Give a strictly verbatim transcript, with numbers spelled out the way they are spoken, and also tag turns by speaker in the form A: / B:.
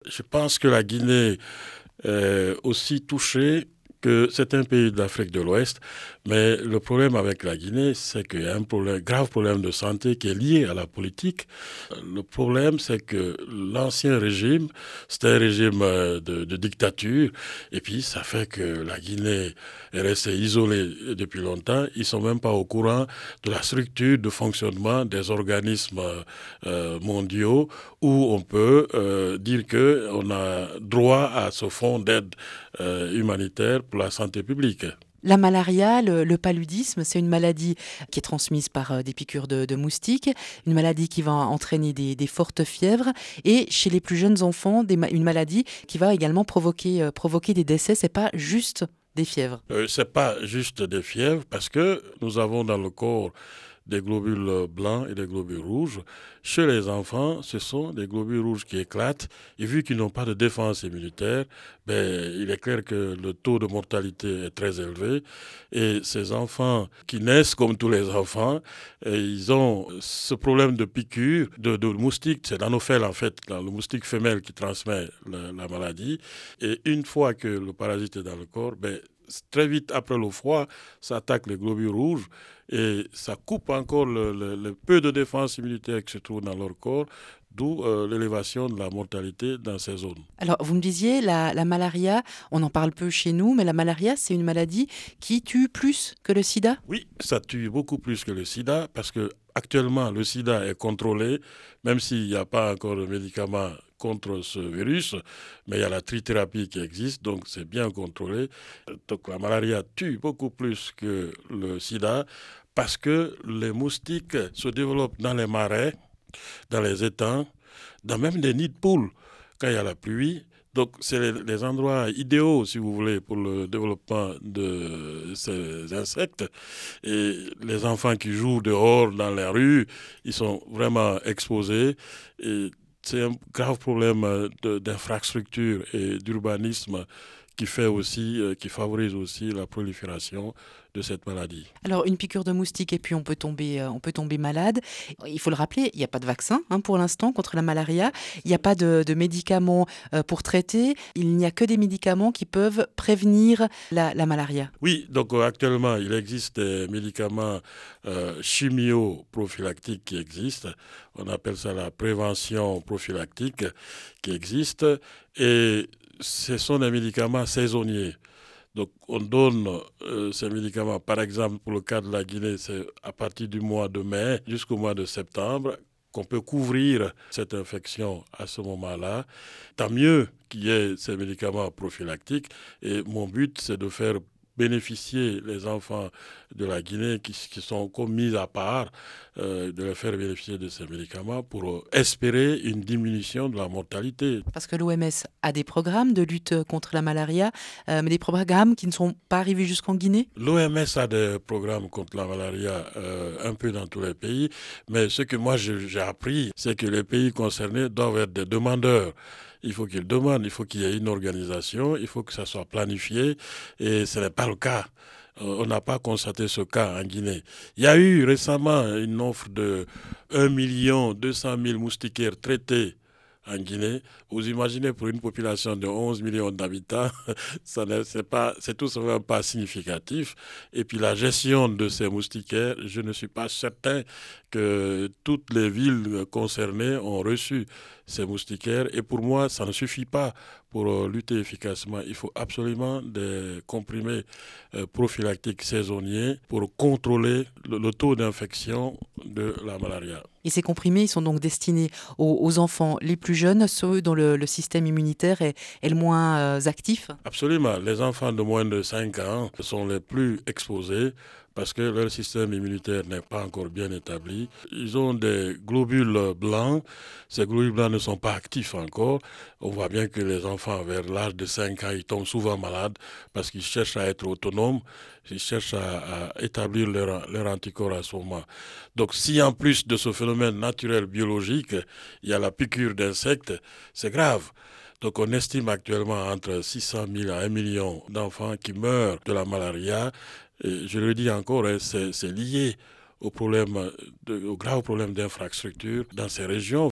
A: Je pense que la Guinée est aussi touchée que certains pays de l'Afrique de l'Ouest. Mais le problème avec la Guinée, c'est qu'il y a un problème, grave problème de santé qui est lié à la politique. Le problème, c'est que l'ancien régime, c'était un régime de, de dictature. Et puis, ça fait que la Guinée est restée isolée depuis longtemps. Ils ne sont même pas au courant de la structure de fonctionnement des organismes euh, mondiaux où on peut euh, dire qu'on a droit à ce fonds d'aide euh, humanitaire pour la santé publique.
B: La malaria, le, le paludisme, c'est une maladie qui est transmise par euh, des piqûres de, de moustiques, une maladie qui va entraîner des, des fortes fièvres et chez les plus jeunes enfants, des, une maladie qui va également provoquer, euh, provoquer des décès. C'est pas juste des fièvres.
A: Euh, c'est pas juste des fièvres parce que nous avons dans le corps des globules blancs et des globules rouges. Chez les enfants, ce sont des globules rouges qui éclatent. Et vu qu'ils n'ont pas de défense immunitaire, ben, il est clair que le taux de mortalité est très élevé. Et ces enfants qui naissent comme tous les enfants, ils ont ce problème de piqûre, de, de moustique. C'est l'anophèle en fait, le moustique femelle qui transmet la, la maladie. Et une fois que le parasite est dans le corps, ben, très vite après le froid, ça attaque les globules rouges et ça coupe encore le, le, le peu de défense immunitaire qui se trouve dans leur corps, d'où euh, l'élévation de la mortalité dans ces zones.
B: Alors, vous me disiez, la, la malaria, on en parle peu chez nous, mais la malaria, c'est une maladie qui tue plus que le sida ?
A: Oui, ça tue beaucoup plus que le sida parce que actuellement, le sida est contrôlé, même s'il n'y a pas encore de médicaments contre ce virus, mais il y a la trithérapie qui existe, donc c'est bien contrôlé. Donc la malaria tue beaucoup plus que le sida parce que les moustiques se développent dans les marais, dans les étangs, dans même des nids de poules quand il y a la pluie. Donc, c'est les, les endroits idéaux, si vous voulez, pour le développement de ces insectes. Et les enfants qui jouent dehors, dans les rues, ils sont vraiment exposés. Et c'est un grave problème de, d'infrastructure et d'urbanisme qui fait aussi, euh, qui favorise aussi la prolifération de cette maladie.
B: Alors, une piqûre de moustique et puis on peut tomber, euh, on peut tomber malade. Il faut le rappeler, il n'y a pas de vaccin hein, pour l'instant contre la malaria. Il n'y a pas de, de médicaments euh, pour traiter. Il n'y a que des médicaments qui peuvent prévenir la, la malaria.
A: Oui, donc euh, actuellement, il existe des médicaments euh, chimio-prophylactiques qui existent. On appelle ça la prévention prophylactique qui existe. Et ce sont des médicaments saisonniers. Donc, on donne euh, ces médicaments, par exemple, pour le cas de la Guinée, c'est à partir du mois de mai jusqu'au mois de septembre qu'on peut couvrir cette infection à ce moment-là. Tant mieux qu'il y ait ces médicaments prophylactiques. Et mon but, c'est de faire bénéficier les enfants de la Guinée qui, qui sont comme mis à part, euh, de les faire bénéficier de ces médicaments pour espérer une diminution de la mortalité.
B: Parce que l'O M S a des programmes de lutte contre la malaria, euh, mais des programmes qui ne sont pas arrivés jusqu'en Guinée.
A: L'O M S a des programmes contre la malaria euh, un peu dans tous les pays, mais ce que moi j'ai, j'ai appris, c'est que les pays concernés doivent être des demandeurs. Il faut qu'ils demandent, il faut qu'il y ait une organisation, il faut que ça soit planifié, et ce n'est pas le cas. On n'a pas constaté ce cas en Guinée. Il y a eu récemment une offre de un million deux cent mille moustiquaires traités en Guinée. Vous imaginez pour une population de onze millions d'habitants, ça n'est, c'est, pas, c'est tout simplement pas significatif. Et puis la gestion de ces moustiquaires, je ne suis pas certain que toutes les villes concernées ont reçu ces moustiquaires. Et pour moi, ça ne suffit pas pour lutter efficacement. Il faut absolument des comprimés euh, prophylactiques saisonniers pour contrôler le, le taux d'infection de la malaria.
B: Et ces comprimés ils sont donc destinés aux, aux enfants les plus jeunes, ceux dont le, le système immunitaire est, est le moins euh, actif ?
A: Absolument. Les enfants de moins de cinq ans sont les plus exposés parce que leur système immunitaire n'est pas encore bien établi. Ils ont des globules blancs. Ces globules blancs ne sont pas actifs encore. On voit bien que les enfants vers l'âge de cinq ans, ils tombent souvent malades parce qu'ils cherchent à être autonomes. Ils cherchent à, à établir leur, leur anticorps à ce moment. Donc si en plus de ce phénomène naturel biologique, il y a la piqûre d'insectes, c'est grave. Donc on estime actuellement entre six cent mille à un million d'enfants qui meurent de la malaria. Et je le dis encore, hein, c'est, c'est lié au, problème de, au grave problème d'infrastructure dans ces régions.